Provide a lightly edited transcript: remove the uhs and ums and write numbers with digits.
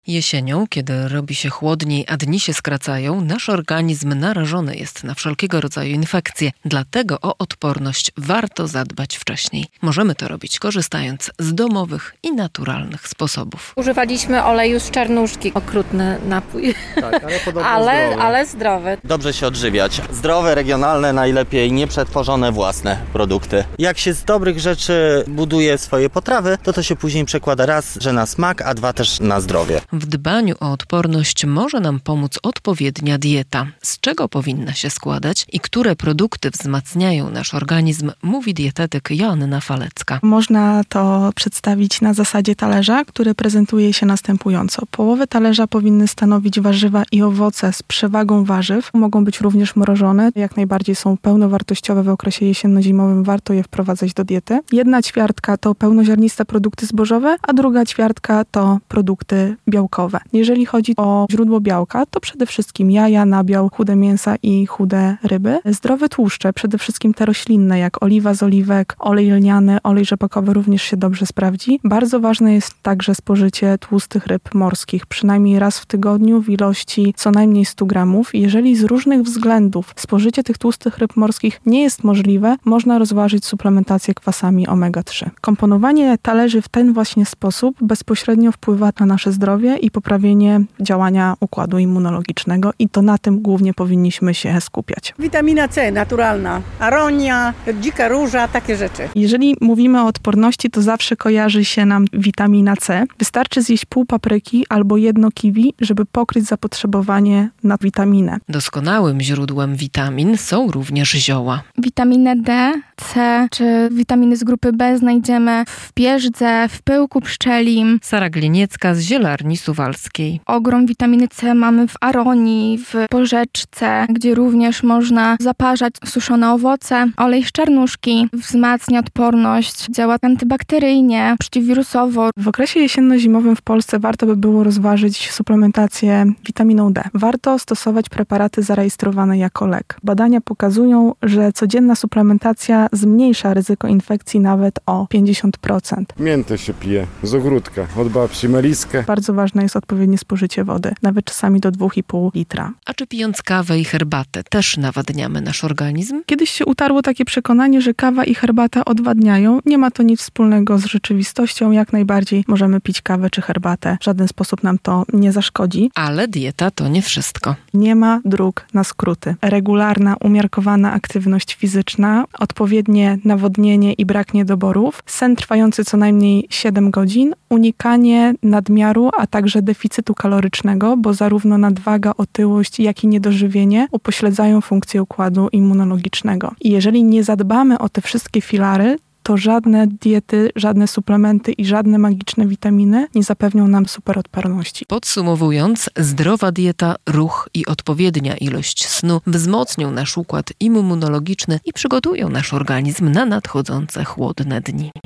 Jesienią, kiedy robi się chłodniej, a dni się skracają, nasz organizm narażony jest na wszelkiego rodzaju infekcje. Dlatego o odporność warto zadbać wcześniej. Możemy to robić korzystając z domowych i naturalnych sposobów. Używaliśmy oleju z czarnuszki. Okrutny napój. Tak, ale podobno ale zdrowy. Dobrze się odżywiać. Zdrowe, regionalne, najlepiej nieprzetworzone własne produkty. Jak się z dobrych rzeczy buduje swoje potrawy, to się później przekłada raz, że na smak, a dwa też na zdrowie. W dbaniu o odporność może nam pomóc odpowiednia dieta. Z czego powinna się składać i które produkty wzmacniają nasz organizm, mówi dietetyk Joanna Falecka. Można to przedstawić na zasadzie talerza, który prezentuje się następująco. Połowę talerza powinny stanowić warzywa i owoce z przewagą warzyw. Mogą być również mrożone. Jak najbardziej są pełnowartościowe w okresie jesienno-zimowym. Warto je wprowadzać do diety. 1/4 to pełnoziarniste produkty zbożowe, a 2/4 to produkty białkowe. Jeżeli chodzi o źródło białka, to przede wszystkim jaja, nabiał, chude mięsa i chude ryby. Zdrowe tłuszcze, przede wszystkim te roślinne, jak oliwa z oliwek, olej lniany, olej rzepakowy również się dobrze sprawdzi. Bardzo ważne jest także spożycie tłustych ryb morskich, przynajmniej raz w tygodniu w ilości co najmniej 100 gramów. Jeżeli z różnych względów spożycie tych tłustych ryb morskich nie jest możliwe, można rozważyć suplementację kwasami omega-3. Komponowanie talerzy w ten właśnie sposób bezpośrednio wpływa na nasze zdrowie i poprawienie działania układu immunologicznego i to na tym głównie powinniśmy się skupiać. Witamina C naturalna, aronia, dzika róża, takie rzeczy. Jeżeli mówimy o odporności, to zawsze kojarzy się nam witamina C. Wystarczy zjeść pół papryki albo 1 kiwi, żeby pokryć zapotrzebowanie na witaminę. Doskonałym źródłem witamin są również zioła. Witaminę D, C czy witaminy z grupy B znajdziemy w pierzdze, w pyłku pszczelim. Sara Gliniecka z Zielarni Suwalskiej. Ogrom witaminy C mamy w aronii, w porzeczce, gdzie również można zaparzać suszone owoce. Olej z czarnuszki wzmacnia odporność, działa antybakteryjnie, przeciwwirusowo. W okresie jesienno-zimowym w Polsce warto by było rozważyć suplementację witaminą D. Warto stosować preparaty zarejestrowane jako lek. Badania pokazują, że codzienna suplementacja zmniejsza ryzyko infekcji nawet o 50%. Miętę się pije z ogródka, od babci meliskę. Bardzo ważne jest odpowiednie spożycie wody, nawet czasami do 2,5 litra. A czy pijąc kawę i herbatę też nawadniamy nasz organizm? Kiedyś się utarło takie przekonanie, że kawa i herbata odwadniają. Nie ma to nic wspólnego z rzeczywistością. Jak najbardziej możemy pić kawę czy herbatę. W żaden sposób nam to nie zaszkodzi. Ale dieta to nie wszystko. Nie ma dróg na skróty. Regularna, umiarkowana aktywność fizyczna, odpowiednie nawodnienie i brak niedoborów, sen trwający co najmniej 7 godzin, unikanie nadmiaru, a także deficytu kalorycznego, bo zarówno nadwaga, otyłość, jak i niedożywienie upośledzają funkcję układu immunologicznego. I jeżeli nie zadbamy o te wszystkie filary, to żadne diety, żadne suplementy i żadne magiczne witaminy nie zapewnią nam superodporności. Podsumowując, zdrowa dieta, ruch i odpowiednia ilość snu wzmocnią nasz układ immunologiczny i przygotują nasz organizm na nadchodzące chłodne dni.